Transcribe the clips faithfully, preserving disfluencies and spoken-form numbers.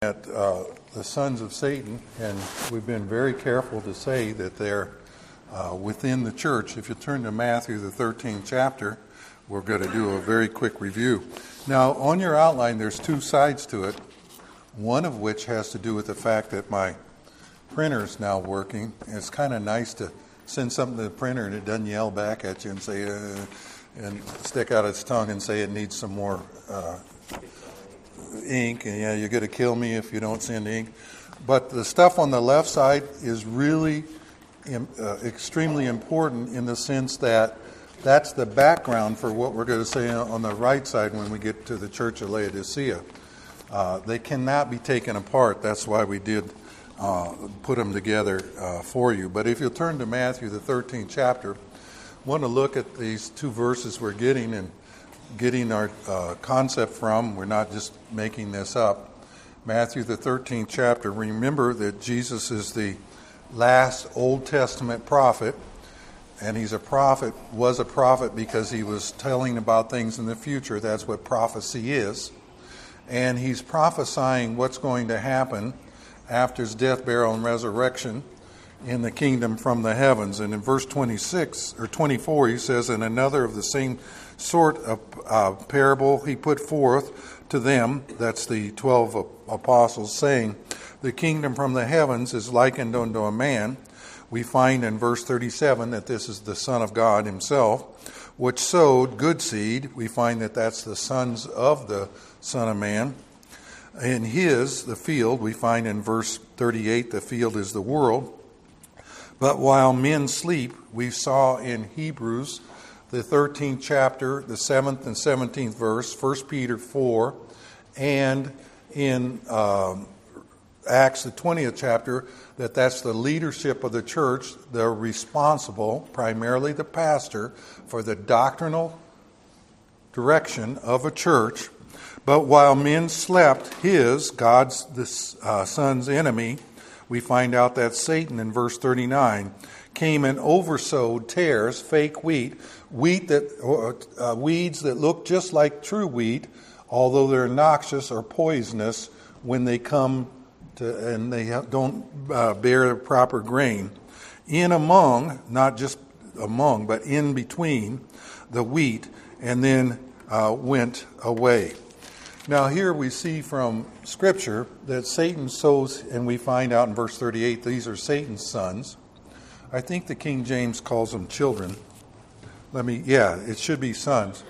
At uh, the sons of Satan, and we've been very careful to say that they're uh, within the church. If you turn to Matthew, the thirteenth chapter, we're going to do a very quick review. Now, on your outline, there's two sides to it, one of which has to do with the fact that my printer's now working. It's kind of nice to send something to the printer and it doesn't yell back at you and say, uh, and stick out its tongue and say it needs some more uh ink, and yeah, you're going to kill me if you don't send ink. But the stuff on the left side is really uh, extremely important in the sense that that's the background for what we're going to say on the right side when we get to the Church of Laodicea. Uh, they cannot be taken apart. That's why we did uh, put them together uh, for you. But if you'll turn to Matthew, the thirteenth chapter, I want to look at these two verses we're getting and getting our uh, concept from. We're not just making this up. Matthew, the thirteenth chapter. Remember that Jesus is the last Old Testament prophet, and he's a prophet, was a prophet because he was telling about things in the future. That's what prophecy is. And he's prophesying what's going to happen after his death, burial, and resurrection in the kingdom from the heavens. And in verse twenty-six or twenty-four, he says, "And another of the same sort of uh, parable he put forth to them," that's the twelve apostles, saying, "The kingdom from the heavens is likened unto a man." We find in verse thirty-seven that this is the Son of God himself, which sowed good seed. We find that that's the sons of the Son of Man. In his, the field, we find in verse thirty-eight, the field is the world. "But while men sleep," we saw in Hebrews, the thirteenth chapter, the seventh and seventeenth verse, First Peter four, and in um, Acts, the twentieth chapter, that that's the leadership of the church. They're responsible, primarily the pastor, for the doctrinal direction of a church. "But while men slept, his," God's, the uh, Son's enemy, we find out that Satan in verse thirty-nine, "came and oversowed tares," fake wheat, wheat that uh, weeds that look just like true wheat, although they're noxious or poisonous when they come to, and they don't uh, bear the proper grain. "In among," not just among, but in between the wheat, and then uh, went away. Now here we see from Scripture that Satan sows, and we find out in verse thirty-eight, these are Satan's sons. I think the King James calls them children. Let me, yeah, it should be sons.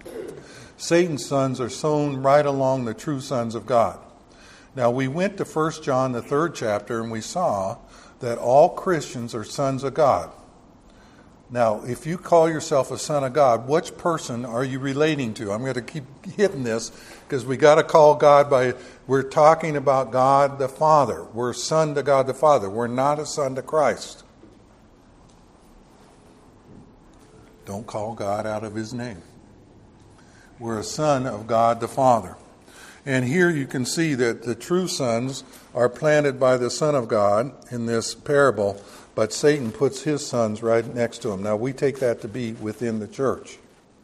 Satan's sons are sown right along the true sons of God. Now we went to First John, the third chapter, and we saw that all Christians are sons of God. Now, if you call yourself a son of God, which person are you relating to? I'm going to keep hitting this because we got to call God by, we're talking about God the Father. We're a son to God the Father. We're not a son to Christ. Don't call God out of his name. We're a son of God the Father. And here you can see that the true sons are planted by the Son of God in this parable, but Satan puts his sons right next to him. Now we take that to be within the church.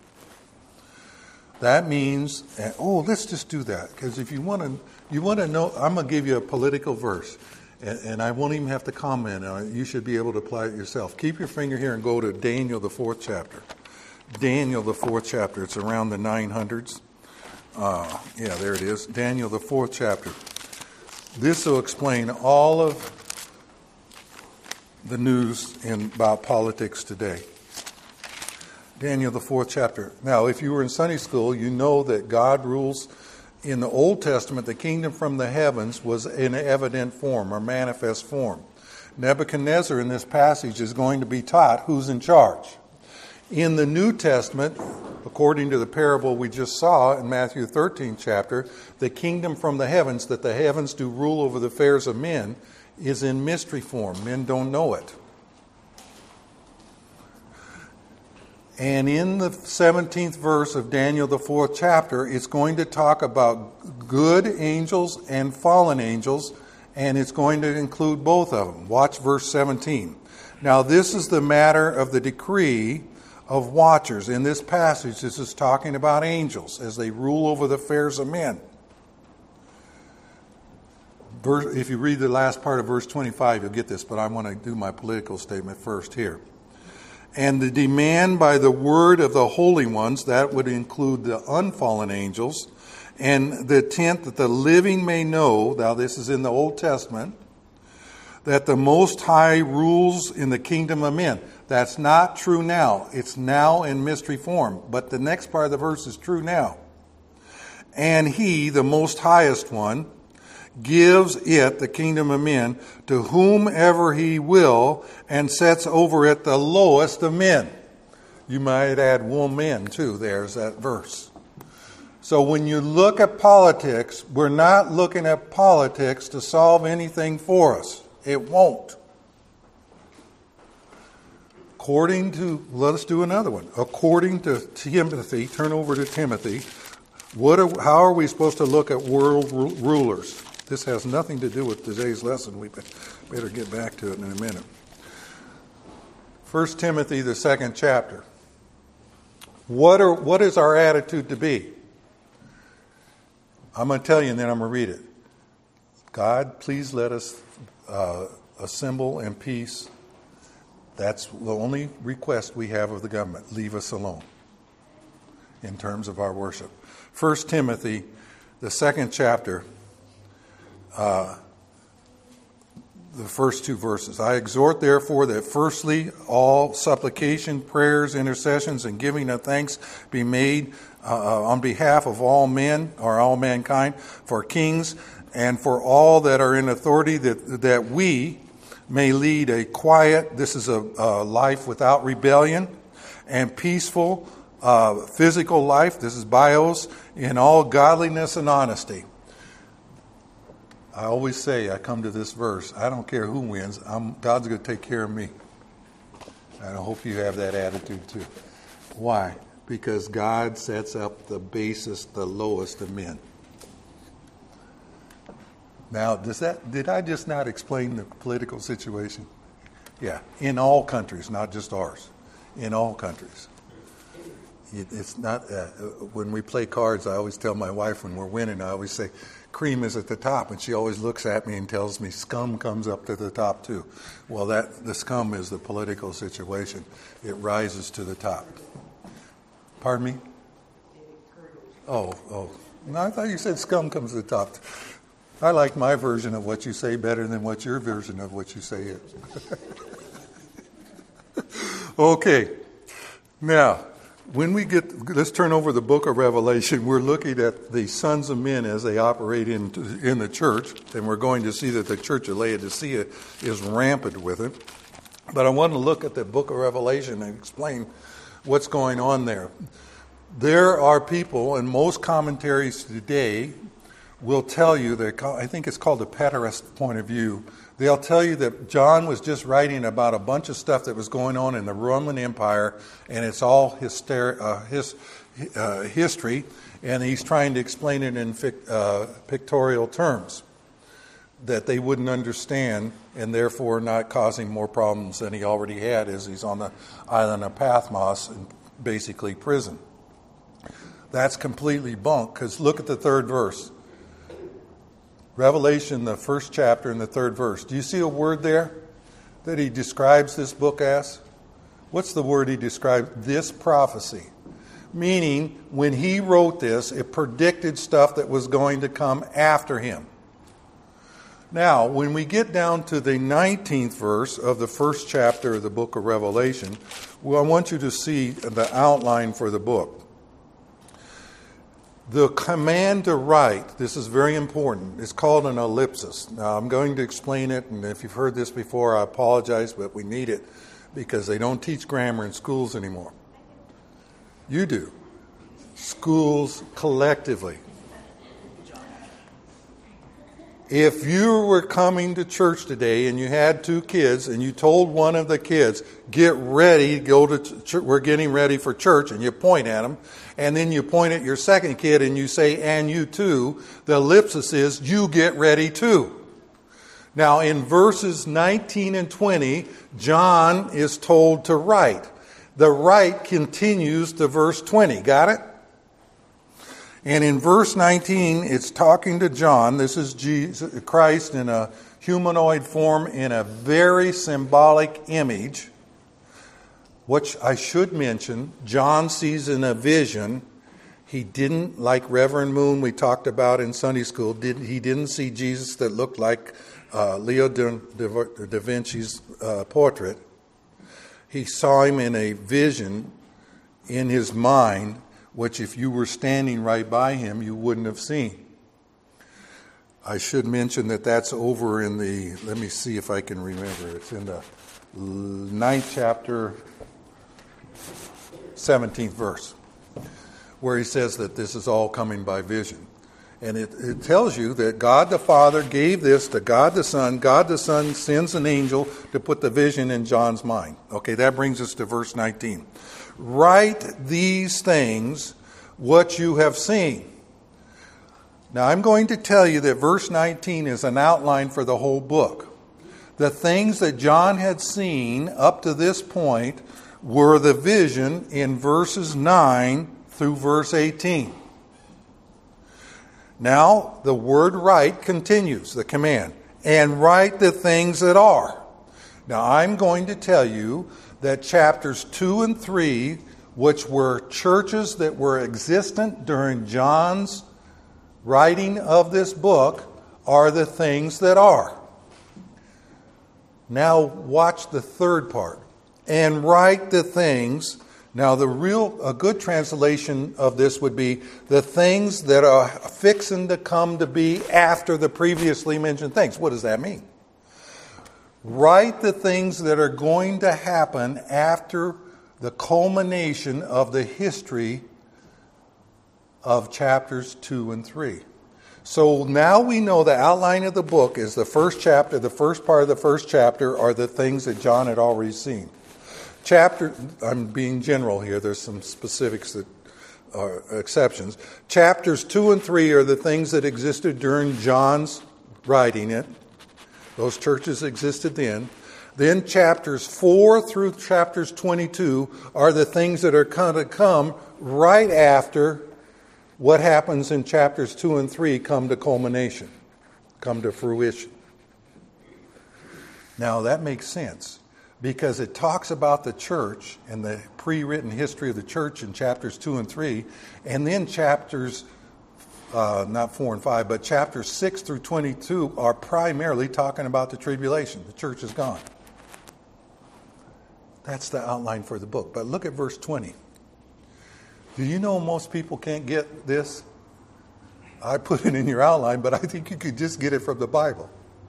That means, oh, let's just do that, because if you want to, you want to know, I'm going to give you a political verse, and, and I won't even have to comment on it. You should be able to apply it yourself. Keep your finger here and go to Daniel, the fourth chapter. Daniel, the fourth chapter. It's around the nine hundreds. Uh, yeah, there it is. Daniel, the fourth chapter. This will explain all of the news in, about politics today. Daniel, the fourth chapter. Now, if you were in Sunday school, you know that God rules. In the Old Testament, the kingdom from the heavens was in evident form or manifest form. Nebuchadnezzar in this passage is going to be taught who's in charge. In the New Testament, according to the parable we just saw in Matthew thirteenth chapter, the kingdom from the heavens, that the heavens do rule over the affairs of men, is in mystery form. Men don't know it. And in the seventeenth verse of Daniel, the fourth chapter, it's going to talk about good angels and fallen angels, and it's going to include both of them. Watch verse seventeen. "Now this is the matter of the decree of watchers." In this passage, this is talking about angels as they rule over the affairs of men. verse, if you read the last part of verse twenty-five, you'll get this, but I want to do my political statement first here. And the demand by the word of the holy ones, that would include the unfallen angels, and the intent that the living may know, now this is in the Old Testament, that the Most High rules in the kingdom of men. That's not true now. It's now in mystery form. But the next part of the verse is true now. And he, the Most Highest One, gives it, the kingdom of men, to whomever he will, and sets over it the lowest of men. You might add woman too. There's that verse. So when you look at politics, we're not looking at politics to solve anything for us. It won't. According to, let's do another one. According to Timothy, turn over to Timothy, what are, how are we supposed to look at world rulers? This has nothing to do with today's lesson. We better get back to it in a minute. First Timothy, the second chapter. What are what is our attitude to be? I'm going to tell you, and then I'm going to read it. God, please let us uh, assemble in peace. That's the only request we have of the government. Leave us alone in terms of our worship. First Timothy, the second chapter, uh, the first two verses. I exhort, therefore, that firstly all supplication, prayers, intercessions, and giving of thanks be made uh, on behalf of all men, or all mankind, for kings, and for all that are in authority, that that we may lead a quiet, this is a, a life without rebellion, and peaceful uh, physical life, this is bios, in all godliness and honesty. I always say, I come to this verse, I don't care who wins, I'm, God's going to take care of me. And I hope you have that attitude too. Why? Because God sets up the basest, the lowest of men. Now, does that did I just not explain the political situation? Yeah, in all countries, not just ours. In all countries. It, it's not, uh, when we play cards, I always tell my wife when we're winning, I always say, cream is at the top. And she always looks at me and tells me, scum comes up to the top too. Well, that the scum is the political situation. It rises to the top. Pardon me? Oh, oh. No, I thought you said scum comes to the top. I like my version of what you say better than what your version of what you say is. Okay. Now, when we get, let's turn over the book of Revelation. We're looking at the sons of men as they operate in, in the church, and we're going to see that the church of Laodicea is rampant with it. But I want to look at the book of Revelation and explain what's going on there. There are people, and most commentaries today will tell you that, I think it's called the Preterist point of view. They'll tell you that John was just writing about a bunch of stuff that was going on in the Roman Empire, and it's all hyster- uh, his, uh, history, and he's trying to explain it in fic- uh, pictorial terms that they wouldn't understand, and therefore not causing more problems than he already had as he's on the island of Patmos, in basically prison. That's completely bunk, because look at the third verse. Revelation, the first chapter and the third verse. Do you see a word there that he describes this book as? What's the word he describes? This prophecy. Meaning, when he wrote this, it predicted stuff that was going to come after him. Now, when we get down to the nineteenth verse of the first chapter of the book of Revelation, well, I want you to see the outline for the book. The command to write, this is very important, it's called an ellipsis. Now, I'm going to explain it, and if you've heard this before, I apologize, but we need it because they don't teach grammar in schools anymore. You do. Schools collectively. If you were coming to church today and you had two kids and you told one of the kids, get ready, go to church, we're getting ready for church, and you point at them, and then you point at your second kid and you say, and you too, the ellipsis is, you get ready too. Now in verses nineteen and twenty, John is told to write. The write continues to verse twenty. Got it? And in verse nineteen, it's talking to John. This is Jesus, Christ in a humanoid form in a very symbolic image, which I should mention, John sees in a vision. He didn't, like Reverend Moon we talked about in Sunday school, did, he didn't see Jesus that looked like uh, Leo da, da Vinci's uh, portrait. He saw him in a vision in his mind, which if you were standing right by him, you wouldn't have seen. I should mention that that's over in the, let me see if I can remember, it's in the ninth chapter, seventeenth verse, where he says that this is all coming by vision. And it, it tells you that God the Father gave this to God the Son. God the Son sends an angel to put the vision in John's mind. Okay, that brings us to verse nineteen. Write these things, what you have seen. Now, I'm going to tell you that verse nineteen is an outline for the whole book. The things that John had seen up to this point were the vision in verses nine through verse eighteen. Now, the word write continues, the command, and write the things that are. Now, I'm going to tell you that chapters two and three, which were churches that were existent during John's writing of this book, are the things that are. Now, watch the third part. And write the things. Now, the real, a good translation of this would be the things that are fixing to come to be after the previously mentioned things. What does that mean? Write the things that are going to happen after the culmination of the history of chapters two and three. So now we know the outline of the book is the first chapter, the first part of the first chapter are the things that John had already seen. Chapter, I'm being general here, there's some specifics that are exceptions. Chapters two and three are the things that existed during John's writing it. Those churches existed then. Then chapters four through chapters twenty-two are the things that are going to come right after what happens in chapters two and three come to culmination, come to fruition. Now that makes sense, because it talks about the church and the pre-written history of the church in chapters two and three, and then chapters, uh, not four and five, but chapters six through twenty-two are primarily talking about the tribulation. The church is gone. That's the outline for the book. But look at verse twenty. Do you know most people can't get this? I put it in your outline, but I think you could just get it from the Bible.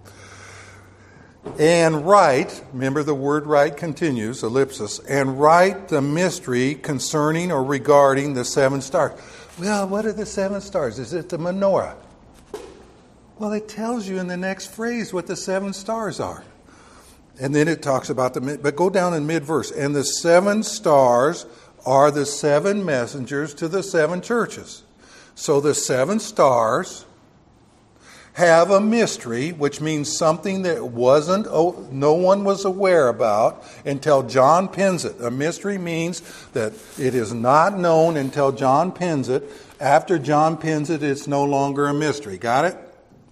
And write, remember the word write continues, ellipsis, and write the mystery concerning or regarding the seven stars. Well, what are the seven stars? Is it the menorah? Well, it tells you in the next phrase what the seven stars are. And then it talks about the, but go down in mid-verse. And the seven stars are the seven messengers to the seven churches. So the seven stars have a mystery, which means something that wasn't, no one was aware about until John pens it. A mystery means that it is not known until John pens it. After John pens it, it's no longer a mystery. Got it?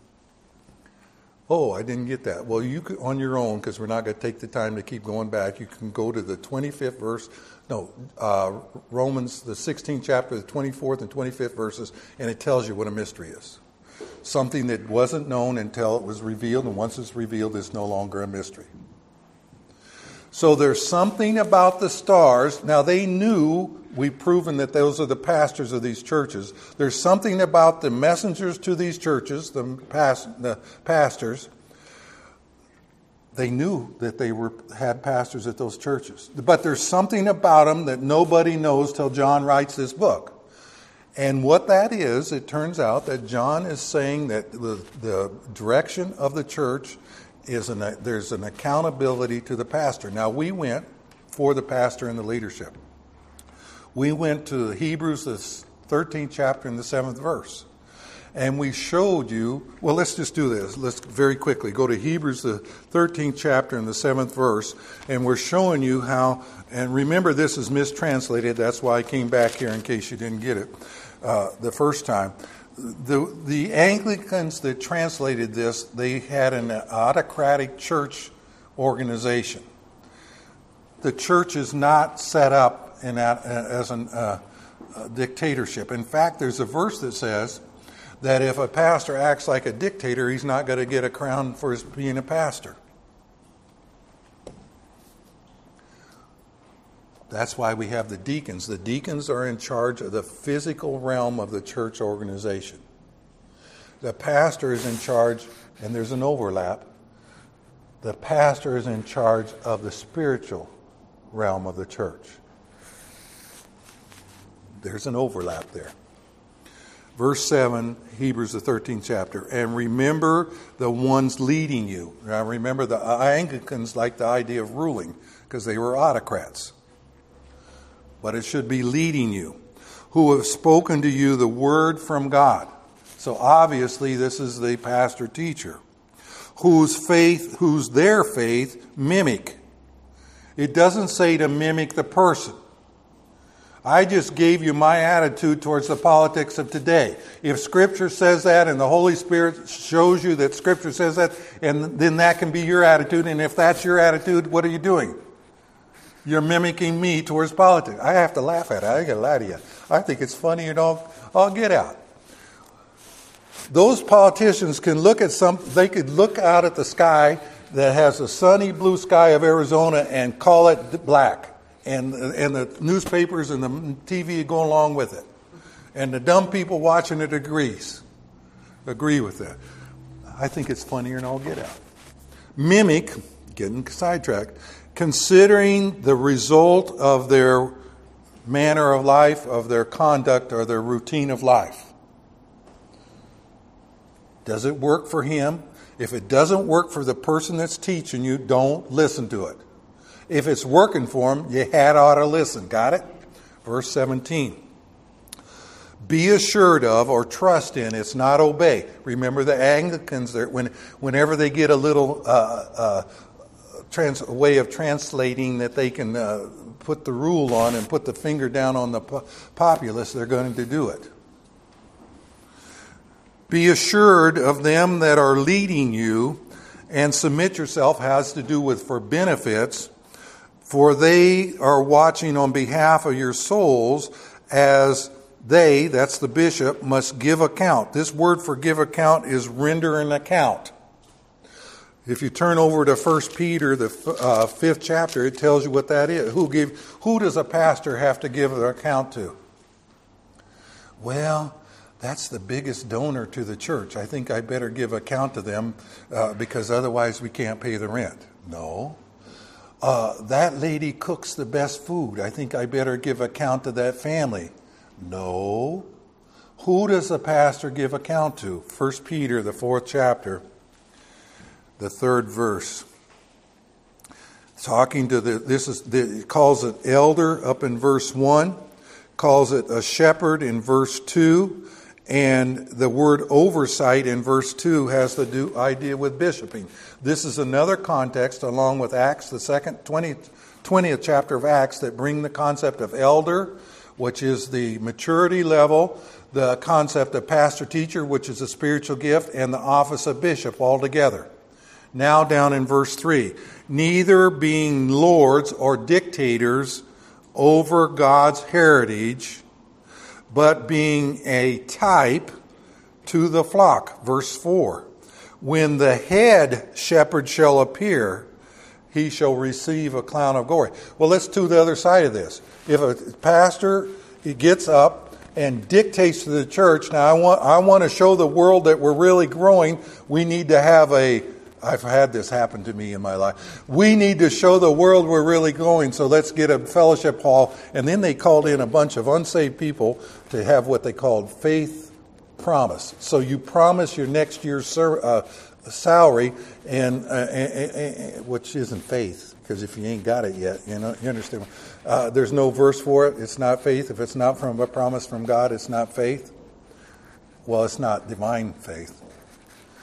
Oh, I didn't get that. Well, you could, on your own, because we're not going to take the time to keep going back, you can go to the twenty-fifth verse, no, uh, Romans, the sixteenth chapter, the twenty-fourth and twenty-fifth verses, and it tells you what a mystery is. Something that wasn't known until it was revealed, and once it's revealed, it's no longer a mystery. So there's something about the stars. Now, they knew, we've proven that those are the pastors of these churches. There's something about the messengers to these churches, the, past, the pastors. They knew that they were had pastors at those churches. But there's something about them that nobody knows till John writes this book. And what that is, it turns out that John is saying that the, the direction of the church is an, there's an accountability to the pastor. Now, we went for the pastor and the leadership. We went to Hebrews, the thirteenth chapter and the seventh verse. And we showed you, well, let's just do this. Let's very quickly go to Hebrews, the thirteenth chapter and the seventh verse. And we're showing you how, and remember this is mistranslated. That's why I came back here in case you didn't get it. uh, the first time. The, the Anglicans that translated this, they had an autocratic church organization. The church is not set up in that, as an, uh, a dictatorship. In fact, there's a verse that says that if a pastor acts like a dictator, he's not going to get a crown for his being a pastor. That's why we have the deacons. The deacons are in charge of the physical realm of the church organization. The pastor is in charge, and there's an overlap. The pastor is in charge of the spiritual realm of the church. There's an overlap there. Verse seven, Hebrews the thirteenth chapter. And remember the ones leading you. Now remember, the Anglicans liked the idea of ruling because they were autocrats. But it should be leading you, who have spoken to you the word from God. So obviously this is the pastor teacher, whose faith, whose their faith mimic. It doesn't say to mimic the person. I just gave you my attitude towards the politics of today. If Scripture says that and the Holy Spirit shows you that Scripture says that, and then that can be your attitude. And if that's your attitude, what are you doing? You're mimicking me towards politics. I have to laugh at it. I ain't gonna lie to you. I think it's funny and all, all get out. Those politicians can look at some, they could look out at the sky that has a sunny blue sky of Arizona and call it black. And, and the newspapers and the T V go along with it. And the dumb people watching it agrees. Agree with that. I think it's funnier than all get out. Mimic, getting sidetracked, considering the result of their manner of life, of their conduct, or their routine of life. Does it work for him? If it doesn't work for the person that's teaching you, don't listen to it. If it's working for him, you had ought to listen. Got it? Verse seventeen. Be assured of or trust in, it's not obey. Remember the Anglicans, when, whenever they get a little uh, uh, trans, way of translating that they can uh, put the rule on and put the finger down on the po- populace, they're going to do it. Be assured of them that are leading you, and submit yourself has to do with for benefits, for they are watching on behalf of your souls, as they, that's the bishop, must give account. This word for give account is render an account. If you turn over to First Peter, the uh, fifth chapter, it tells you what that is. Who give? Who does a pastor have to give an account to? Well, that's the biggest donor to the church. I think I better give account to them uh, because otherwise we can't pay the rent. No. Uh, that lady cooks the best food. I think I better give account to that family. No. Who does a pastor give account to? First Peter, the fourth chapter, the third verse. Talking to the, this is, the, it calls it elder up in verse one, calls it a shepherd in verse two, and the word oversight in verse two has to do idea with bishoping. This is another context along with Acts, the second twentieth, twentieth chapter of Acts, that bring the concept of elder, which is the maturity level, the concept of pastor-teacher, which is a spiritual gift, and the office of bishop all together. Now down in verse three, neither being lords or dictators over God's heritage, but being a type to the flock. Verse four, when the head shepherd shall appear, he shall receive a crown of glory. Well, let's do the other side of this. If a pastor he gets up and dictates to the church, now I want I want to show the world that we're really growing, we need to have a, I've had this happen to me in my life. We need to show the world we're really growing, so let's get a fellowship hall. And then they called in a bunch of unsaved people to have what they called faith promise. So you promise your next year's ser- uh, salary, and uh, uh, uh, which isn't faith, because if you ain't got it yet, you know, you understand. Uh, there's no verse for it. It's not faith. If it's not from a promise from God, it's not faith. Well, it's not divine faith.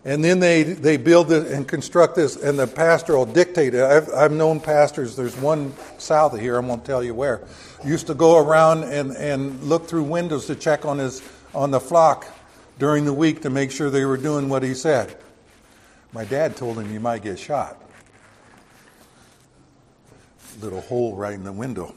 And then they, they build it and construct this, and the pastor will dictate it. I've, I've known pastors, there's one south of here, I won't tell you where, used to go around and, and look through windows to check on his on the flock during the week to make sure they were doing what he said. My dad told him you might get shot. Little hole right in the window.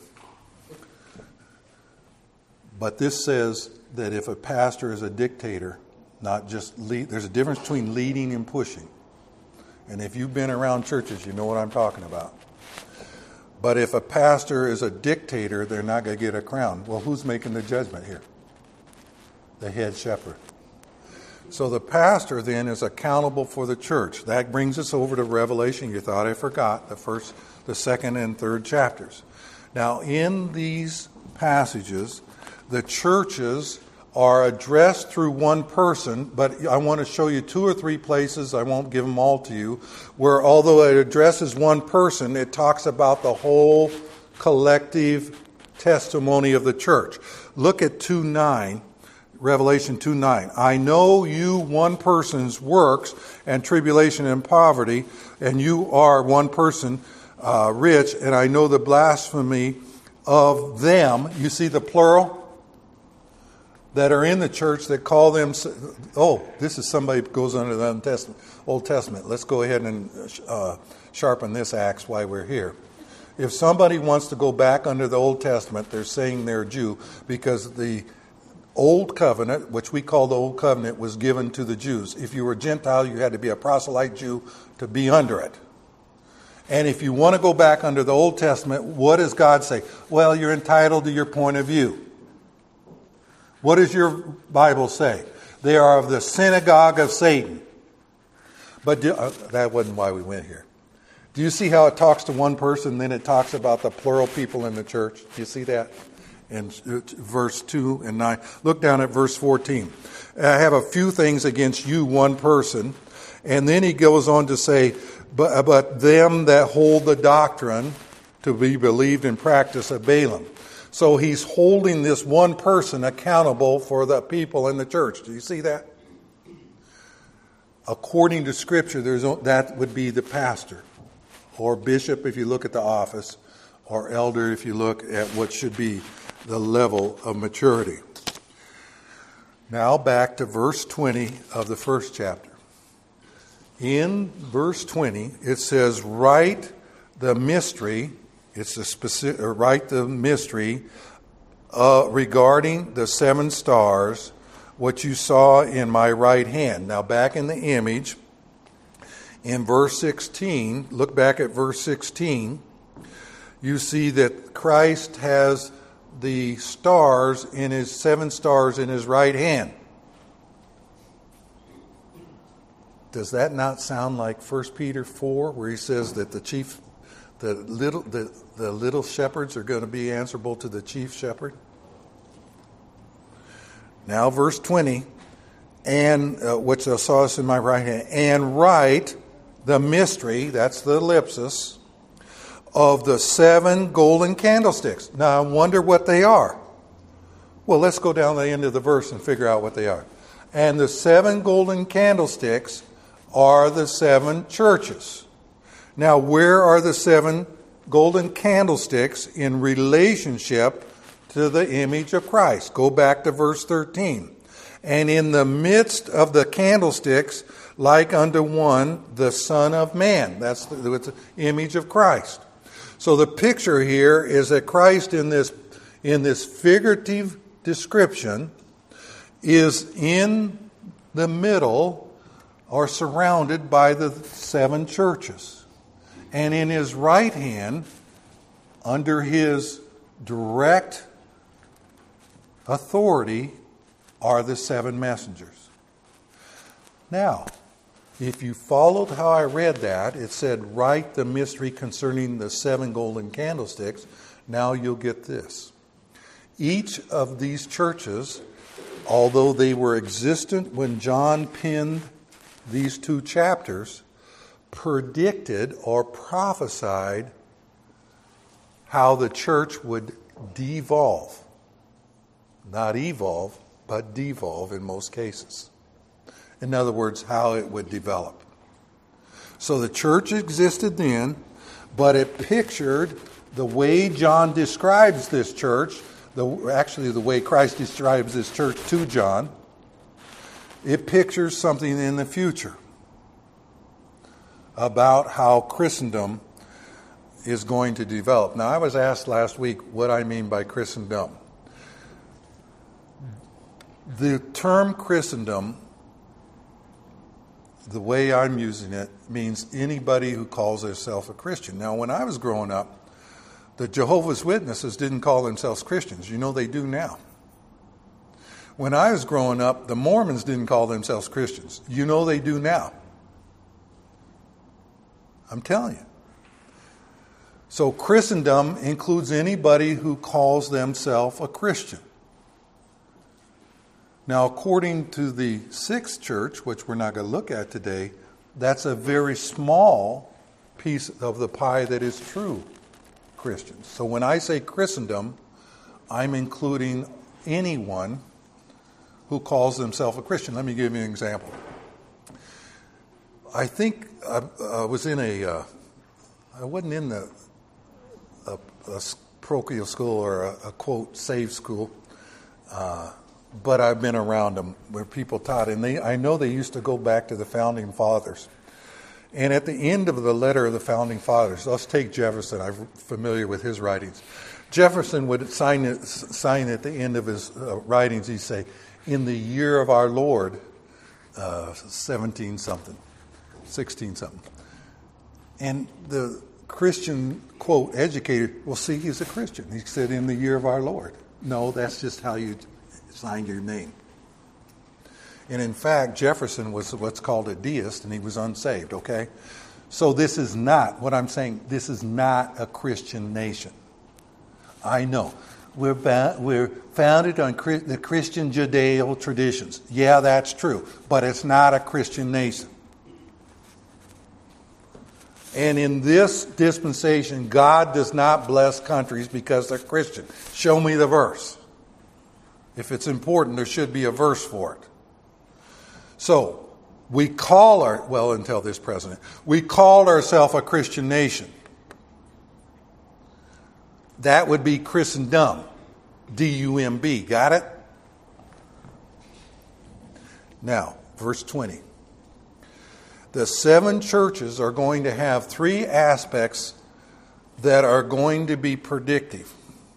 But this says that if a pastor is a dictator, not just lead, there's a difference between leading and pushing. And if you've been around churches, you know what I'm talking about. But if a pastor is a dictator, they're not going to get a crown. Well, who's making the judgment here? The head shepherd. So the pastor then is accountable for the church. That brings us over to Revelation. You thought I forgot the first, the second and third chapters. Now, in these passages, the churches are addressed through one person, but I want to show you two or three places, I won't give them all to you, where although it addresses one person, it talks about the whole collective testimony of the church. Look at two nine, Revelation two nine. I know you one person's works and tribulation and poverty, and you are one person uh, rich, and I know the blasphemy of them. You see the plural? That are in the church that call them, oh, this is somebody who goes under the Old Testament. Old Testament. Let's go ahead and uh, sharpen this axe while we're here. If somebody wants to go back under the Old Testament, they're saying they're a Jew because the Old Covenant, which we call the Old Covenant, was given to the Jews. If you were a Gentile, you had to be a proselyte Jew to be under it. And if you want to go back under the Old Testament, what does God say? Well, you're entitled to your point of view. What does your Bible say? They are of the synagogue of Satan. But do, uh, that wasn't why we went here. Do you see how it talks to one person, then it talks about the plural people in the church? Do you see that? In verse two and nine. Look down at verse fourteen. I have a few things against you, one person. And then he goes on to say, but, but them that hold the doctrine to be believed and practice of Balaam. So he's holding this one person accountable for the people in the church. Do you see that? According to Scripture, there's that would be the pastor, or bishop if you look at the office, or elder if you look at what should be the level of maturity. Now back to verse twenty of the first chapter. In verse twenty, it says, write the mystery. It's a specific, or write the mystery uh, regarding the seven stars, what you saw in my right hand. Now back in the image, in verse sixteen, look back at verse sixteen, you see that Christ has the stars in his, seven stars in his right hand. Does that not sound like First Peter four, where he says that the chief The little the, the little shepherds are going to be answerable to the chief shepherd? Now verse twenty, and uh, which I saw us in my right hand, and write the mystery, that's the ellipsis, of the seven golden candlesticks. Now I wonder what they are. Well, let's go down the end of the verse and figure out what they are. And the seven golden candlesticks are the seven churches. Now, where are the seven golden candlesticks in relationship to the image of Christ? Go back to verse thirteen. And in the midst of the candlesticks, like unto one, the Son of Man. That's the, that's the image of Christ. So the picture here is that Christ in this, in this figurative description is in the middle or surrounded by the seven churches. And in his right hand, under his direct authority, are the seven messengers. Now, if you followed how I read that, it said, write the mystery concerning the seven golden candlesticks. Now you'll get this. Each of these churches, although they were existent when John penned these two chapters, predicted or prophesied how the church would devolve. Not evolve, but devolve in most cases. In other words, how it would develop. So the church existed then, but it pictured the way John describes this church, the, actually the way Christ describes this church to John, it pictures something in the future about how Christendom is going to develop. Now, I was asked last week what I mean by Christendom. The term Christendom, the way I'm using it, means anybody who calls themselves a Christian. Now, when I was growing up, the Jehovah's Witnesses didn't call themselves Christians. You know they do now. When I was growing up, the Mormons didn't call themselves Christians. You know they do now. I'm telling you. So Christendom includes anybody who calls themselves a Christian. Now, according to the sixth church, which we're not going to look at today, that's a very small piece of the pie that is true Christians. So when I say Christendom, I'm including anyone who calls themselves a Christian. Let me give you an example. I think I, I was in a, uh, I wasn't in the a, a parochial school or a, a quote saved school, uh, but I've been around them where people taught, and they I know they used to go back to the founding fathers. And at the end of the letter of the founding fathers, let's take Jefferson. I'm familiar with his writings. Jefferson would sign it, sign at the end of his uh, writings, he'd say, in the year of our Lord, uh, seventeen something, sixteen something. And the Christian, quote, educator, well, see, he's a Christian. He said, in the year of our Lord. No, that's just how you signed your name. And in fact, Jefferson was what's called a deist, and he was unsaved, okay? So this is not, what I'm saying, this is not a Christian nation. I know. We're, ba- we're founded on Chri- the Christian Judeo traditions. Yeah, that's true. But it's not a Christian nation. And in this dispensation, God does not bless countries because they're Christian. Show me the verse. If it's important, there should be a verse for it. So, we call our, well, until this president, we called ourselves a Christian nation. That would be Christendom. D U M B. Got it? Now, verse twenty. The seven churches are going to have three aspects that are going to be predictive,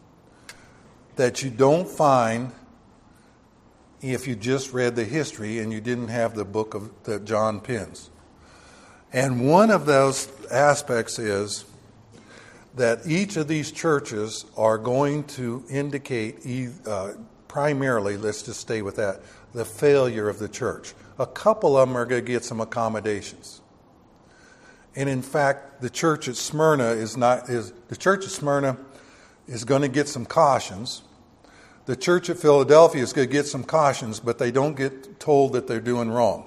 that you don't find if you just read the history and you didn't have the book of that John pens. And one of those aspects is that each of these churches are going to indicate uh, primarily, let's just stay with that, the failure of the church. A couple of them are going to get some accommodations. And in fact, the church at Smyrna is not is the church at Smyrna is going to get some cautions. The church at Philadelphia is going to get some cautions, but they don't get told that they're doing wrong.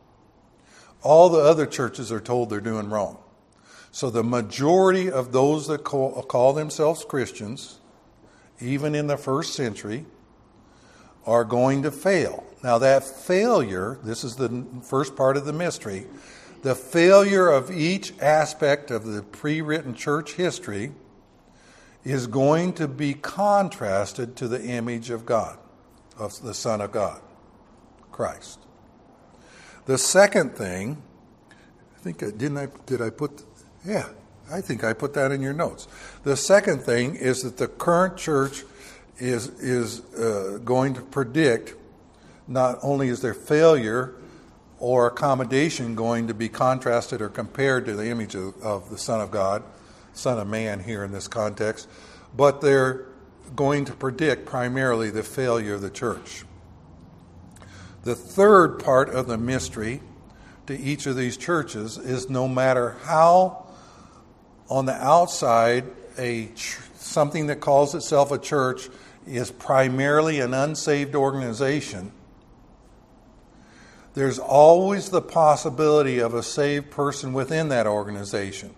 All the other churches are told they're doing wrong. So the majority of those that call, call themselves Christians, even in the first century, are going to fail. Now that failure, this is the first part of the mystery, the failure of each aspect of the pre-written church history is going to be contrasted to the image of God, of the Son of God, Christ. The second thing, I think I didn't I did I put yeah, I think I put that in your notes. The second thing is that the current church is is uh, going to predict not only is their failure or accommodation going to be contrasted or compared to the image of, of the Son of God, Son of Man here in this context, but they're going to predict primarily the failure of the church. The third part of the mystery to each of these churches is no matter how on the outside a something that calls itself a church is primarily an unsaved organization, there's always the possibility of a saved person within that organization.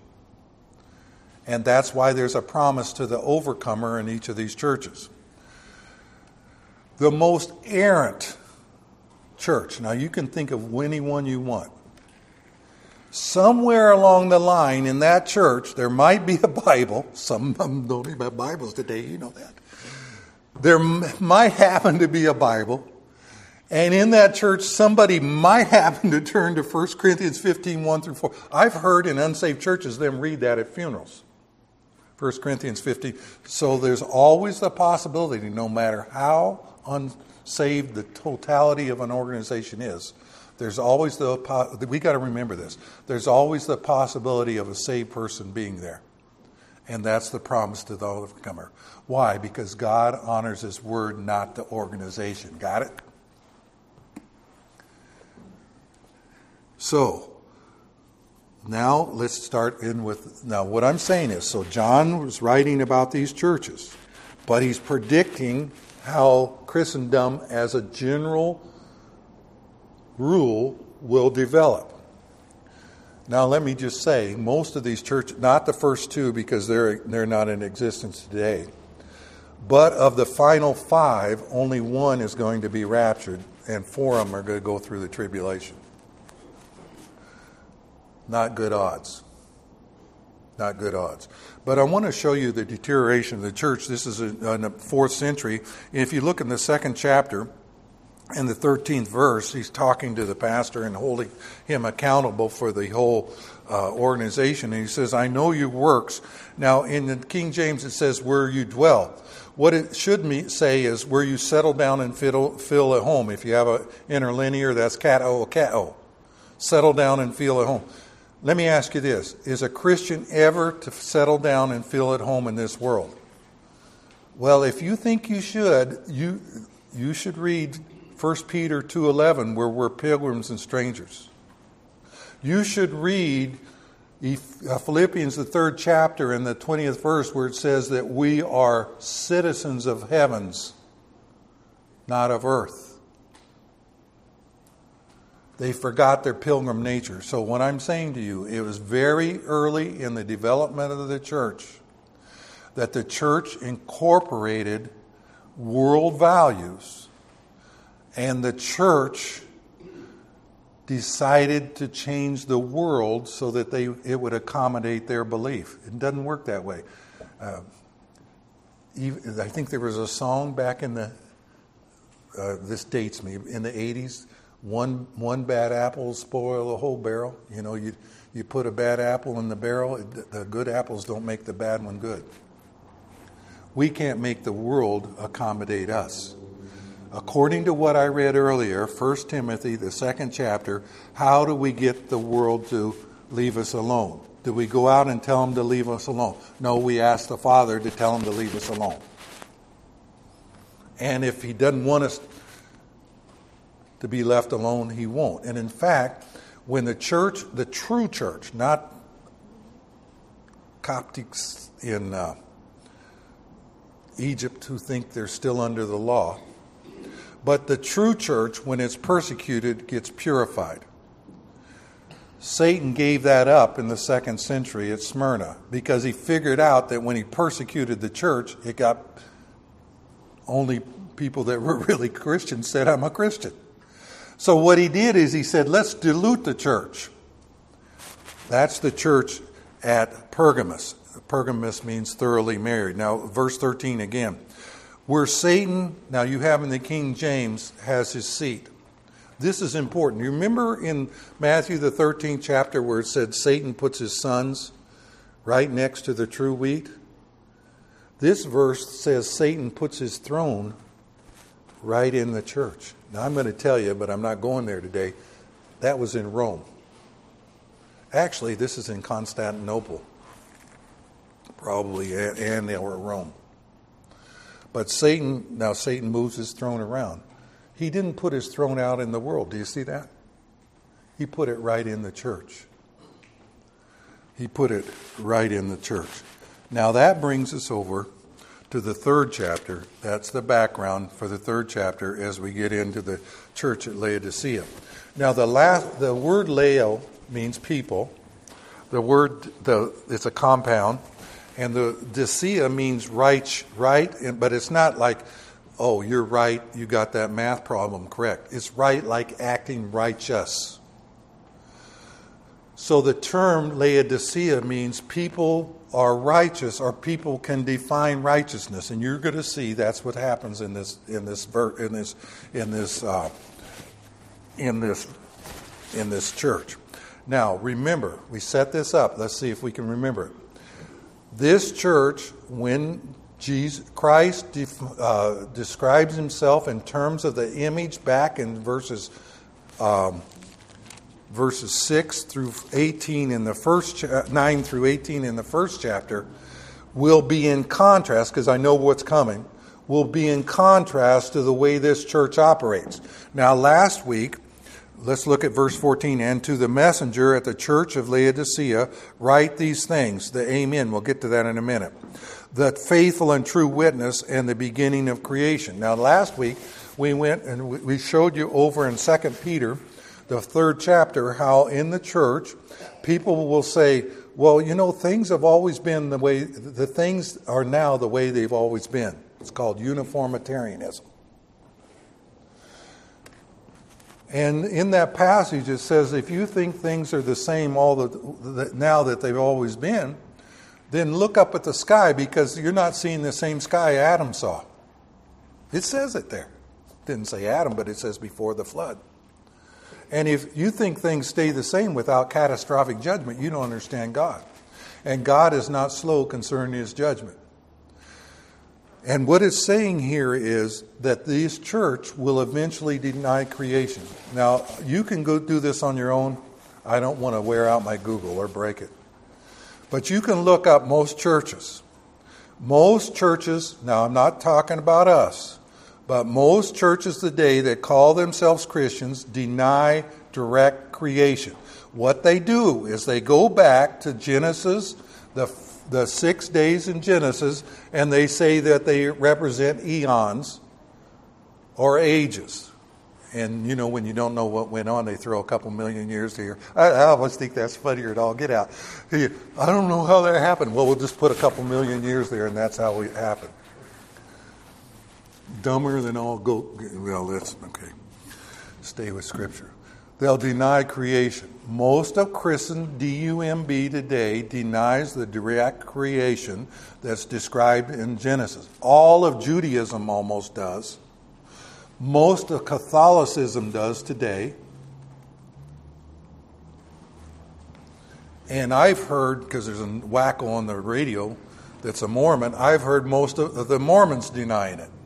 And that's why there's a promise to the overcomer in each of these churches. The most errant church. Now you can think of anyone you want. Somewhere along the line in that church, there might be a Bible. Some of them don't even have Bibles today, you know that. There might happen to be a Bible. And in that church, somebody might happen to turn to First Corinthians fifteen, one through four. I've heard in unsaved churches them read that at funerals. First Corinthians fifteen. So there's always the possibility, no matter how unsaved the totality of an organization is, there's always the, we got to remember this, there's always the possibility of a saved person being there. And that's the promise to the overcomer. Why? Because God honors His word, not the organization. Got it? So, now let's start in with, now what I'm saying is, so John was writing about these churches, but he's predicting how Christendom as a general rule will develop. Now let me just say, most of these churches, not the first two because they're they're not in existence today, but of the final five, only one is going to be raptured, and four of them are going to go through the tribulation. Not good odds. Not good odds. But I want to show you the deterioration of the church. This is in the fourth century. If you look in the second chapter, in the thirteenth verse, he's talking to the pastor and holding him accountable for the whole uh, organization. And he says, I know your works. Now, in the King James, it says, where you dwell. What it should me say is where you settle down and fill, fill a home. If you have an interlinear, that's cat-o, cat-o. Settle down and feel at home. Let me ask you this. Is a Christian ever to settle down and feel at home in this world? Well, if you think you should, you you should read First Peter two eleven, where we're pilgrims and strangers. You should read Philippians, the third chapter, and the twentieth verse, where it says that we are citizens of heavens, not of earth. They forgot their pilgrim nature. So what I'm saying to you, it was very early in the development of the church that the church incorporated world values, and the church decided to change the world so that they it would accommodate their belief. It doesn't work that way. Uh, even, I think there was a song back in the, uh, this dates me, in the eighties, One one bad apple spoil a whole barrel. You know, you you put a bad apple in the barrel, the good apples don't make the bad one good. We can't make the world accommodate us. According to what I read earlier, First Timothy, the second chapter, how do we get the world to leave us alone? Do we go out and tell them to leave us alone? No, we ask the Father to tell them to leave us alone. And if He doesn't want us to be left alone, He won't. And in fact, when the church, the true church, not Coptics in uh, Egypt who think they're still under the law, but the true church, when it's persecuted, gets purified. Satan gave that up in the second century at Smyrna because he figured out that when he persecuted the church, it got only people that were really Christians said, I'm a Christian. So what he did is he said, let's dilute the church. That's the church at Pergamos. Pergamos means thoroughly married. Now, verse thirteen again. Where Satan, now you have in the King James, has his seat. This is important. You remember in Matthew, the thirteenth chapter, where it said Satan puts his sons right next to the true wheat? This verse says Satan puts his throne right in the church. Now, I'm going to tell you, but I'm not going there today, that was in Rome. Actually, this is in Constantinople, probably, and or Rome. But Satan, now Satan moves his throne around. He didn't put his throne out in the world. Do you see that? He put it right in the church. He put it right in the church. Now, that brings us over to the third chapter. That's the background for the third chapter as we get into the church at Laodicea. Now, the last, the word Lao means people. The word, the it's a compound, and the Dicea means right, right, but it's not like Oh, you're right. You got that math problem correct. It's right like acting righteous. So the term Laodicea means people are righteous, or people can define righteousness, and you're going to see that's what happens in this in this ver- in this in this uh, in this in this church. Now, remember, we set this up. Let's see if we can remember it. This church, when Jesus Christ def, uh, describes himself in terms of the image back in verses um, verses six through eighteen in the first cha- nine through eighteen in the first chapter, will be in contrast, because I know what's coming, will be in contrast to the way this church operates. Now, last week, let's look at verse fourteen. And to the messenger at the church of Laodicea, write these things. The Amen. We'll get to that in a minute. The faithful and true witness and the beginning of creation. Now, last week, we went and we showed you over in Second Peter, the third chapter, how in the church, people will say, well, you know, things have always been the way, the things are now the way they've always been. It's called uniformitarianism. And in that passage, it says, if you think things are the same all the, the now that they've always been, then look up at the sky, because you're not seeing the same sky Adam saw. It says it there. It didn't say Adam, but it says before the flood. And if you think things stay the same without catastrophic judgment, you don't understand God. And God is not slow concerning his judgment. And what it's saying here is that this church will eventually deny creation. Now, you can go do this on your own. I don't want to wear out my Google or break it. But you can look up most churches. Most churches, now I'm not talking about us, but most churches today that call themselves Christians deny direct creation. What they do is they go back to Genesis, the the six days in Genesis, and they say that they represent eons or ages. And, you know, when you don't know what went on, they throw a couple million years here. I, I always think that's funnier than all get out. I don't know how that happened. Well, we'll just put a couple million years there, and that's how it happened. Dumber than all go. Well, let's, okay. Stay with Scripture. They'll deny creation. Most of Christian D U M B today denies the direct creation that's described in Genesis. All of Judaism almost does. Most of Catholicism does today. And I've heard, because there's a wacko on the radio that's a Mormon, I've heard most of the Mormons denying it.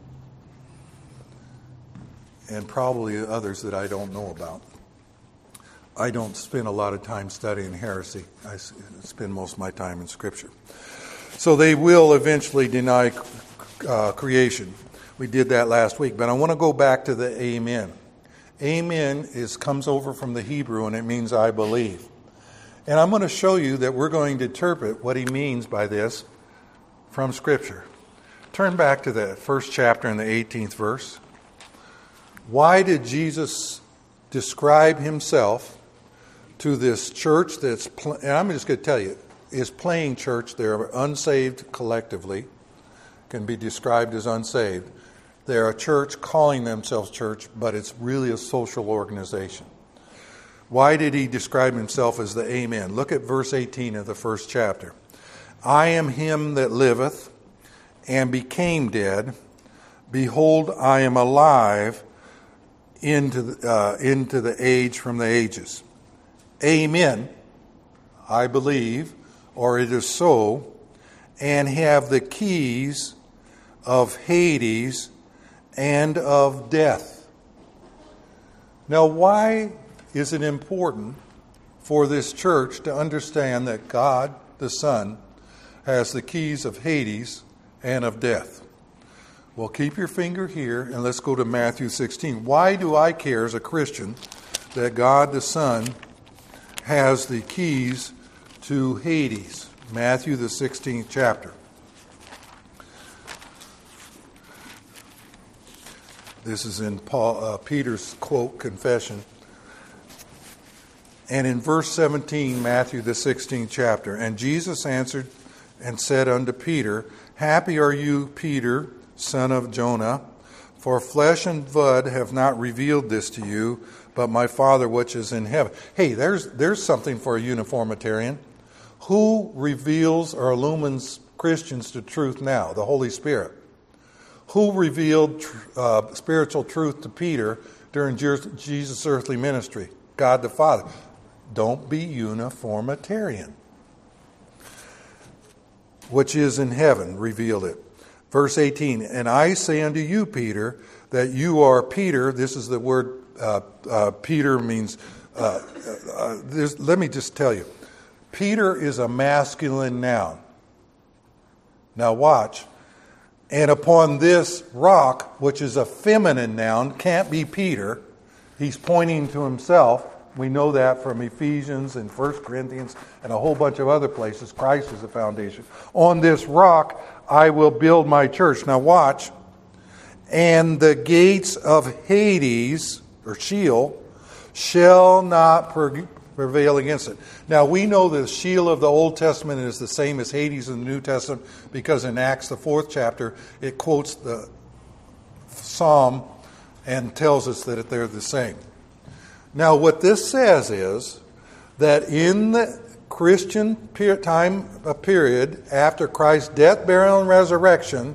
And probably others that I don't know about. I don't spend a lot of time studying heresy. I spend most of my time in Scripture. So they will eventually deny uh, creation. We did that last week, but I want to go back to the Amen. Amen is comes over from the Hebrew, and it means I believe. And I'm going to show you that we're going to interpret what he means by this from Scripture. Turn back to the first chapter in the eighteenth verse. Why did Jesus describe himself to this church that's, pl- and I'm just going to tell you, is playing church. They're unsaved collectively, can be described as unsaved. They're a church calling themselves church, but it's really a social organization. Why did he describe himself as the Amen? Look at verse eighteen of the first chapter. I am him that liveth and became dead. Behold, I am alive into the, uh, into the age from the ages. Amen, I believe, or it is so, and have the keys of Hades and of death. Now, why is it important for this church to understand that God, the Son, has the keys of Hades and of death? Well, keep your finger here, and let's go to Matthew sixteen. Why do I care as a Christian that God, the Son, has the keys to Hades? Matthew, the sixteenth chapter. This is in Paul, uh, Peter's quote, confession. And in verse seventeen, Matthew, the sixteenth chapter. And Jesus answered and said unto Peter, Happy are you, Peter, son of Jonah, for flesh and blood have not revealed this to you, but my Father which is in heaven. Hey, there's there's something for a uniformitarian. Who reveals or illumines Christians to truth now? The Holy Spirit. Who revealed uh, spiritual truth to Peter during Jesus' earthly ministry? God the Father. Don't be uniformitarian. Which is in heaven, revealed it. Verse eighteen, and I say unto you, Peter, that you are Peter. This is the word, uh, uh, Peter means, uh, uh, let me just tell you. Peter is a masculine noun. Now watch. And upon this rock, which is a feminine noun, can't be Peter. He's pointing to himself. We know that from Ephesians and First Corinthians and a whole bunch of other places. Christ is the foundation. On this rock I will build my church. Now watch. And the gates of Hades, or Sheol, shall not prevail against it. Now we know the Sheol of the Old Testament is the same as Hades in the New Testament because in Acts, the fourth chapter, it quotes the Psalm and tells us that they're the same. Now, what this says is that in the Christian time period, after Christ's death, burial, and resurrection,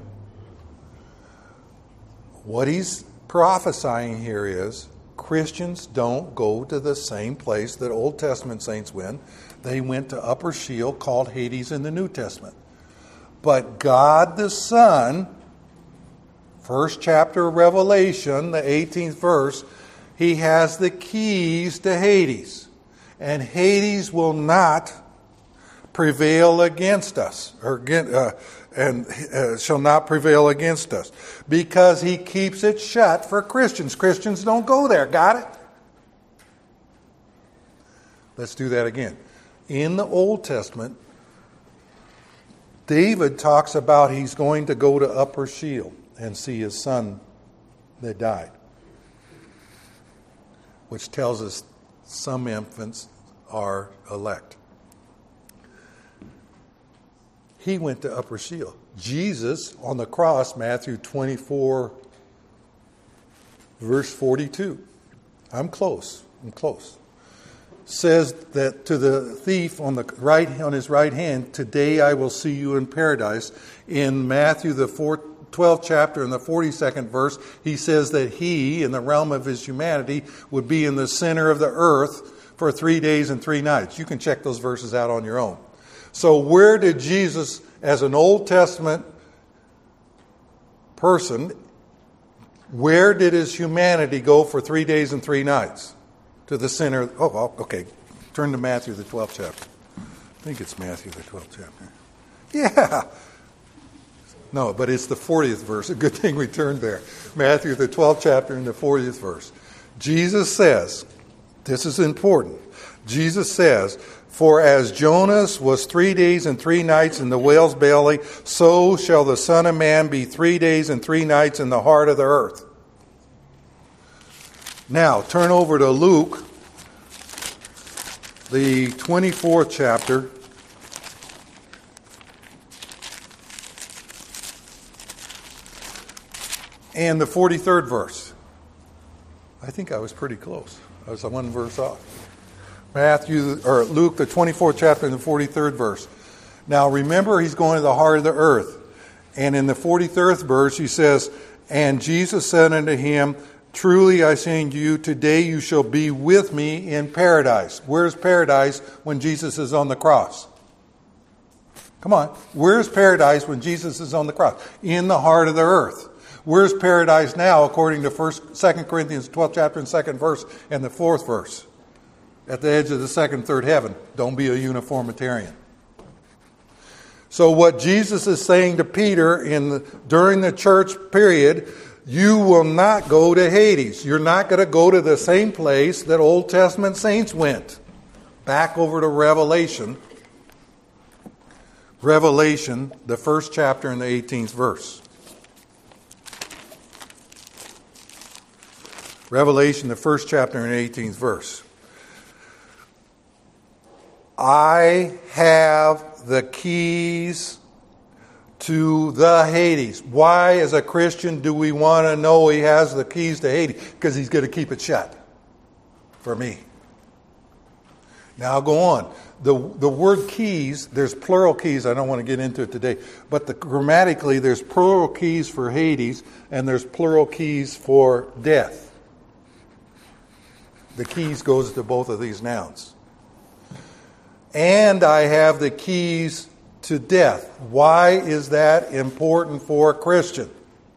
what he's prophesying here is Christians don't go to the same place that Old Testament saints went. They went to Upper Sheol, called Hades in the New Testament. But God the Son, first chapter of Revelation, the eighteenth verse, He has the keys to Hades. And Hades will not prevail against us, or uh, and uh, shall not prevail against us, because He keeps it shut for Christians. Christians don't go there. Got it? Let's do that again. In the Old Testament, David talks about he's going to go to Upper Sheol and see his son that died, which tells us some infants are elect. He went to Upper Sheol. Jesus, on the cross, Matthew twenty-four, verse forty-two. I'm close. I'm close. Says that to the thief on the right, on his right hand, today I will see you in paradise. In Matthew, the fourth, twelfth chapter and the forty-second verse, he says that he, in the realm of his humanity, would be in the center of the earth for three days and three nights. You can check those verses out on your own. So where did Jesus, as an Old Testament person, where did his humanity go for three days and three nights? To the center. Oh, okay. Turn to Matthew, the twelfth chapter. I think it's Matthew, the twelfth chapter. Yeah. No, but it's the fortieth verse. A good thing we turned there. Matthew, the twelfth chapter, and the fortieth verse. Jesus says, this is important. Jesus says, for as Jonas was three days and three nights in the whale's belly, so shall the Son of Man be three days and three nights in the heart of the earth. Now, turn over to Luke, the twenty-fourth chapter. And the forty-third verse. I think I was pretty close. I was one verse off. Matthew or Luke, the twenty-fourth chapter and the forty-third verse. Now remember, he's going to the heart of the earth. And in the forty-third verse, he says, and Jesus said unto him, truly I say unto you, today you shall be with me in paradise. Where's paradise when Jesus is on the cross? Come on. Where's paradise when Jesus is on the cross? In the heart of the earth. Where's paradise now according to First, Second Corinthians twelfth chapter and second verse and the fourth verse? At the edge of the second, third heaven. Don't be a uniformitarian. So what Jesus is saying to Peter in the, during the church period, you will not go to Hades. You're not going to go to the same place that Old Testament saints went. Back over to Revelation. Revelation, the first chapter and the eighteenth verse. Revelation, the first chapter and eighteenth verse. I have the keys to the Hades. Why, as a Christian, do we want to know he has the keys to Hades? Because he's going to keep it shut for me. Now, I'll go on. The, the word keys, there's plural keys. I don't want to get into it today. But the, grammatically, there's plural keys for Hades, and there's plural keys for death. The keys goes to both of these nouns. And I have the keys to death. Why is that important for a Christian?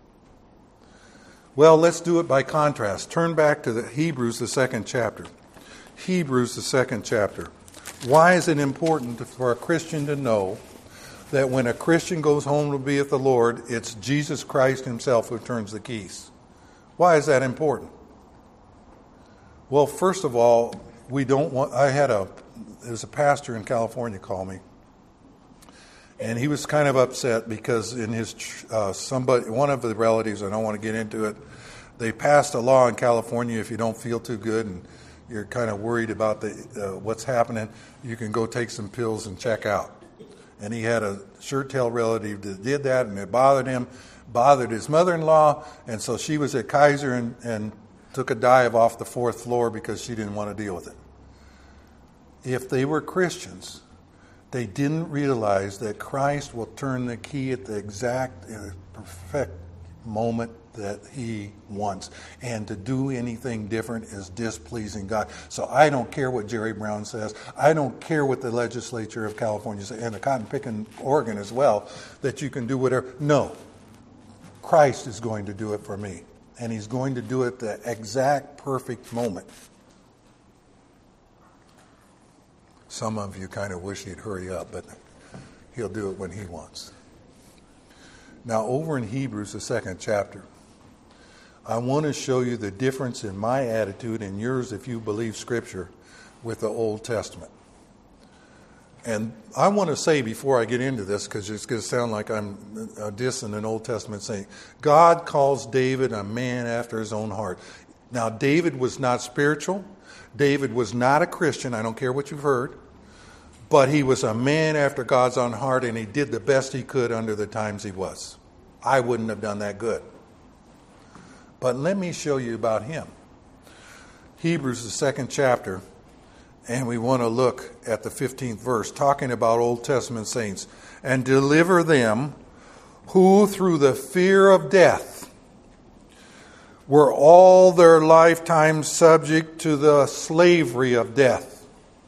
Well, let's do it by contrast. Turn back to the Hebrews, the second chapter. Hebrews, the second chapter. Why is it important for a Christian to know that when a Christian goes home to be with the Lord, it's Jesus Christ himself who turns the keys? Why is that important? Well, first of all, we don't want, I had a, there's a pastor in California call me, and he was kind of upset because in his, uh, somebody, one of the relatives, I don't want to get into it, they passed a law in California if you don't feel too good and you're kind of worried about the uh, what's happening, you can go take some pills and check out. And he had a shirt-tail relative that did that, and it bothered him, bothered his mother-in-law, and so she was at Kaiser and, and took a dive off the fourth floor because she didn't want to deal with it. If they were Christians, they didn't realize that Christ will turn the key at the exact, uh, perfect moment that he wants. And to do anything different is displeasing God. So I don't care what Jerry Brown says. I don't care what the legislature of California says, and the cotton-picking Oregon as well, that you can do whatever. No. Christ is going to do it for me. And he's going to do it the exact perfect moment. Some of you kind of wish he'd hurry up, but he'll do it when he wants. Now, over in Hebrews, the second chapter, I want to show you the difference in my attitude and yours if you believe Scripture with the Old Testament. And I want to say before I get into this, because it's going to sound like I'm dissing an Old Testament saint, God calls David a man after his own heart. Now, David was not spiritual. David was not a Christian. I don't care what you've heard. But he was a man after God's own heart, and he did the best he could under the times he was. I wouldn't have done that good. But let me show you about him. Hebrews, the second chapter, and we want to look at the fifteenth verse, talking about Old Testament saints. And deliver them who through the fear of death were all their lifetime subject to the slavery of death.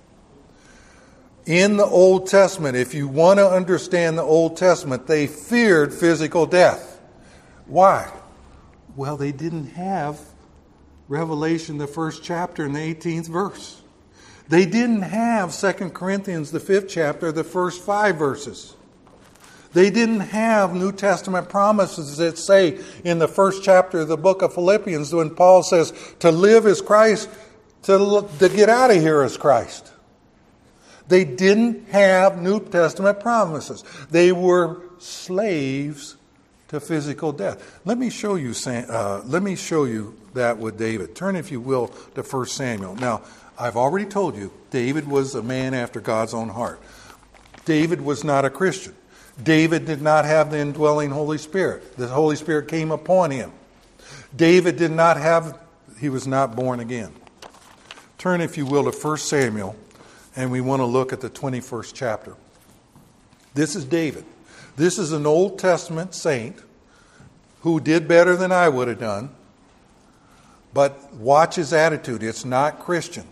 In the Old Testament, if you want to understand the Old Testament, they feared physical death. Why? Well, they didn't have Revelation, the first chapter, and the eighteenth verse. They didn't have Second Corinthians, the fifth chapter, the first five verses. They didn't have New Testament promises that say in the first chapter of the book of Philippians when Paul says to live is Christ, to, to get out of here is Christ. They didn't have New Testament promises. They were slaves to physical death. Let me show you. Uh, let me show you that with David. Turn, if you will, to First Samuel. Now, I've already told you, David was a man after God's own heart. David was not a Christian. David did not have the indwelling Holy Spirit. The Holy Spirit came upon him. David did not have. He was not born again. Turn, if you will, to First Samuel. And we want to look at the twenty-first chapter. This is David. This is an Old Testament saint who did better than I would have done. But watch his attitude. It's not Christian.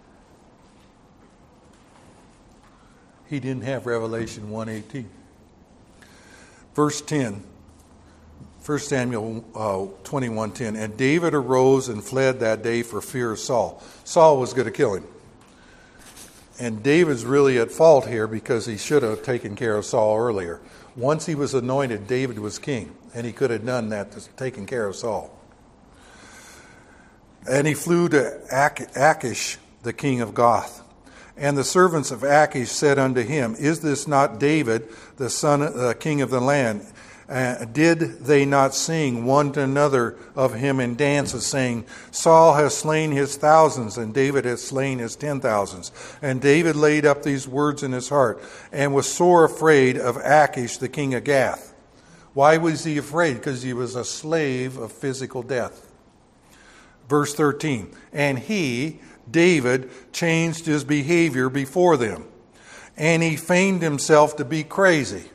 He didn't have Revelation one eighteen. Verse ten. First Samuel uh, twenty-one ten. And David arose and fled that day for fear of Saul. Saul was going to kill him. And David's really at fault here because he should have taken care of Saul earlier. Once he was anointed, David was king. And he could have done that, to taken care of Saul. And he flew to Achish, the king of Gath. And the servants of Achish said unto him, Is this not David, the son, uh, king of the land? Uh, did they not sing one to another of him in dances, saying, Saul has slain his thousands, and David has slain his ten thousands? And David laid up these words in his heart, and was sore afraid of Achish, the king of Gath. Why was he afraid? Because he was a slave of physical death. Verse thirteen, and he, David, changed his behavior before them, and he feigned himself to be crazy.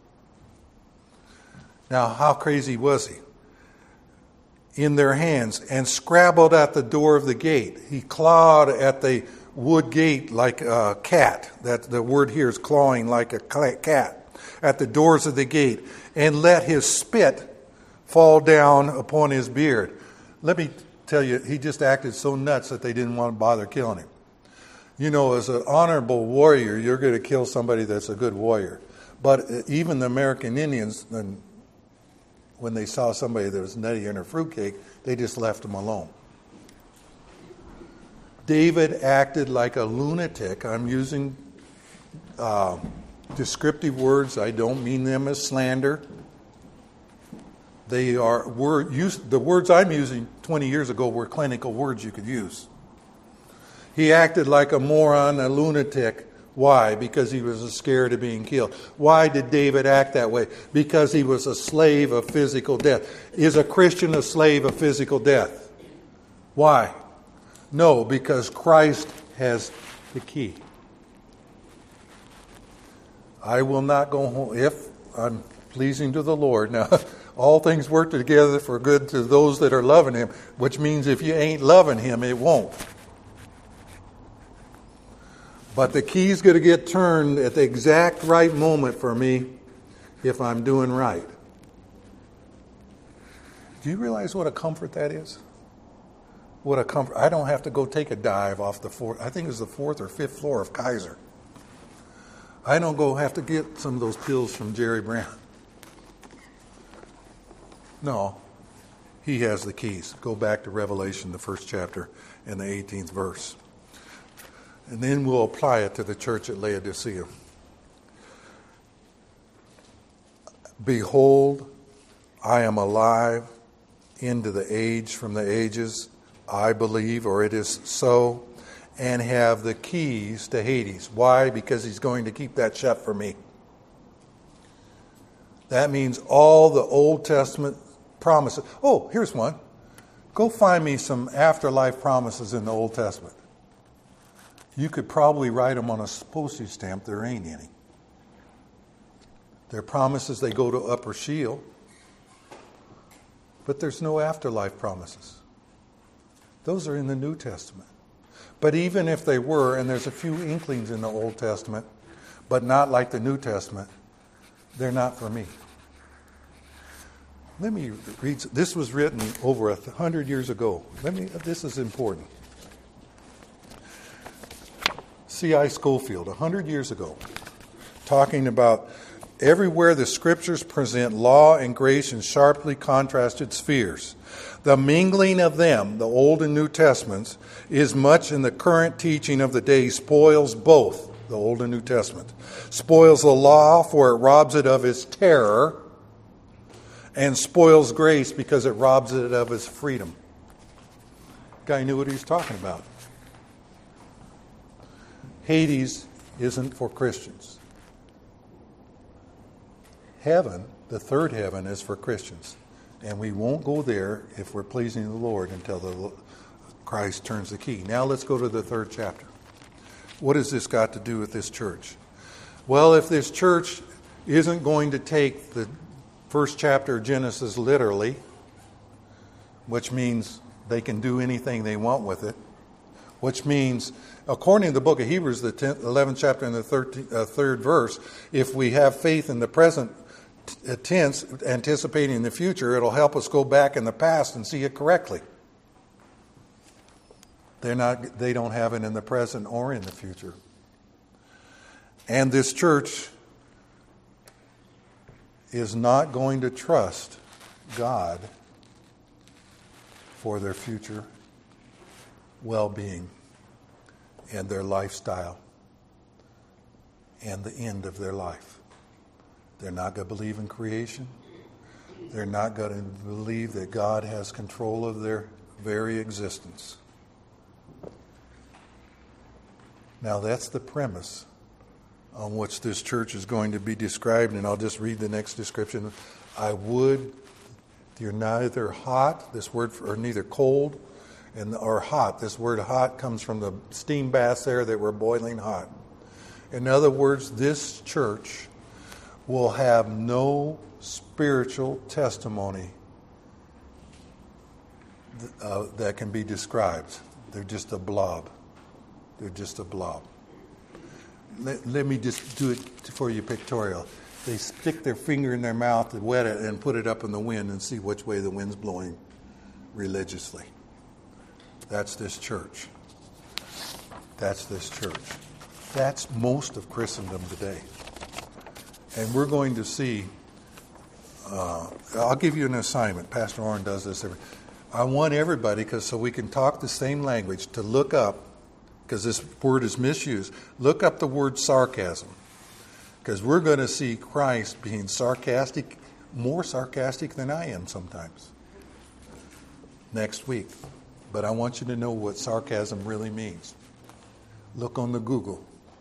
Now, how crazy was he? In their hands, and scrabbled at the door of the gate. He clawed at the wood gate like a cat. That the word here is clawing like a cat. At the doors of the gate, and let his spit fall down upon his beard. Let me tell you, he just acted so nuts that they didn't want to bother killing him. You know, as an honorable warrior, you're going to kill somebody that's a good warrior. But even the American Indians, when they saw somebody that was nutty in a fruitcake, they just left him alone. David acted like a lunatic. I'm using uh, descriptive words. I don't mean them as slander. They are word use, the words I'm using twenty years ago were clinical words you could use. He acted like a moron, a lunatic. Why? Because he was scared of being killed. Why did David act that way? Because he was a slave of physical death. Is a Christian a slave of physical death? Why? No, because Christ has the key. I will not go home if I'm pleasing to the Lord. Now, all things work together for good to those that are loving Him, which means if you ain't loving Him, it won't. But the key's going to get turned at the exact right moment for me if I'm doing right. Do you realize what a comfort that is? What a comfort. I don't have to go take a dive off the fourth, I think it was the fourth or fifth floor of Kaiser. I don't go have to get some of those pills from Jerry Brown. No, He has the keys. Go back to Revelation, the first chapter, and the eighteenth verse. And then we'll apply it to the church at Laodicea. Behold, I am alive into the age from the ages. I believe, or it is so, and have the keys to Hades. Why? Because He's going to keep that shut for me. That means all the Old Testament promises. Oh, here's one. Go find me some afterlife promises in the Old Testament. You could probably write them on a postage stamp. There ain't any. They're promises, they go to Upper Sheol. But there's no afterlife promises. Those are in the New Testament. But even if they were, and there's a few inklings in the Old Testament, but not like the New Testament, they're not for me. Let me read. This was written over a hundred years ago. Let me. This is important. C I Scofield, a hundred years ago, talking about everywhere the Scriptures present law and grace in sharply contrasted spheres. The mingling of them, the Old and New Testaments, is much in the current teaching of the day spoils both, the Old and New Testament. Spoils the law, for it robs it of its terror, and spoils grace because it robs it of its freedom. Guy knew what he was talking about. Hades isn't for Christians. Heaven, the third heaven, is for Christians. And we won't go there if we're pleasing the Lord until the Christ turns the key. Now let's go to the third chapter. What has this got to do with this church? Well, if this church isn't going to take the first chapter of Genesis literally, which means they can do anything they want with it, which means, according to the book of Hebrews, the tenth, eleventh chapter and the thirteenth, uh, third verse, if we have faith in the present tense, anticipating the future, it'll help us go back in the past and see it correctly. They're not, they don't have it in the present or in the future. And this church is not going to trust God for their future well-being and their lifestyle and the end of their life. They're not going to believe in creation. They're not going to believe that God has control of their very existence. Now that's the premise on which this church is going to be described, and I'll just read the next description. I would, you're neither hot, this word, for, or neither cold, and or hot. This word hot comes from the steam baths there that were boiling hot. In other words, this church will have no spiritual testimony uh, that can be described. They're just a blob. They're just a blob. Let, let me just do it for you pictorial. They stick their finger in their mouth and wet it and put it up in the wind and see which way the wind's blowing religiously. That's this church. That's this church. That's most of Christendom today. And we're going to see, uh, I'll give you an assignment. Pastor Orrin does this every I want everybody, because so we can talk the same language, to look up, because this word is misused, look up the word sarcasm. Because we're going to see Christ being sarcastic, more sarcastic than I am sometimes, next week. But I want you to know what sarcasm really means. Look on the Google,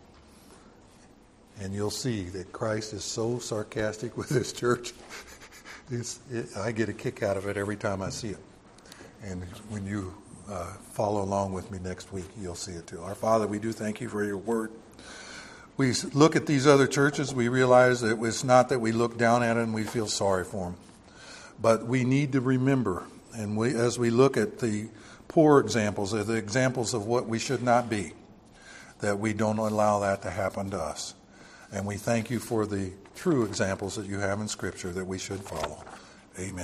and you'll see that Christ is so sarcastic with his church. It's, it, I get a kick out of it every time I see it. And when you uh, follow along with me next week, you'll see it too. Our Father, we do thank you for your word. We look at these other churches, we realize that it's not that we look down at it and we feel sorry for them. But we need to remember, and we, as we look at the poor examples, or the examples of what we should not be, that we don't allow that to happen to us. And we thank you for the true examples that you have in Scripture that we should follow. Amen.